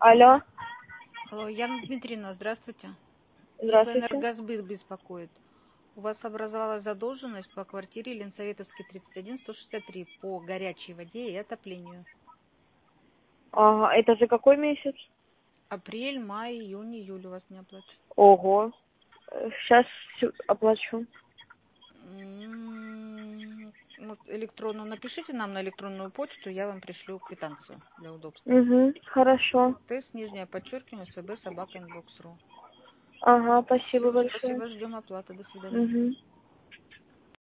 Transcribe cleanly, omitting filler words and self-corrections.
Алло, Алло, Яна Дмитриевна, здравствуйте. здравствуйте. Теплоэнергосбыт беспокоит. У вас образовалась задолженность по квартире Ленсоветовский, 31-163 по горячей воде и отоплению. Ага, это за какой месяц? Апрель, май, июнь, июль у вас не оплачен. Ого. Сейчас оплачу. Ну, электронную напишите нам на электронную почту, я вам пришлю квитанцию для удобства. Угу, хорошо. Тест, нижнее подчеркивание, СБ, собака, инбокс.ру. Ага, спасибо Все, большое. спасибо, ждем оплаты. До свидания. Угу.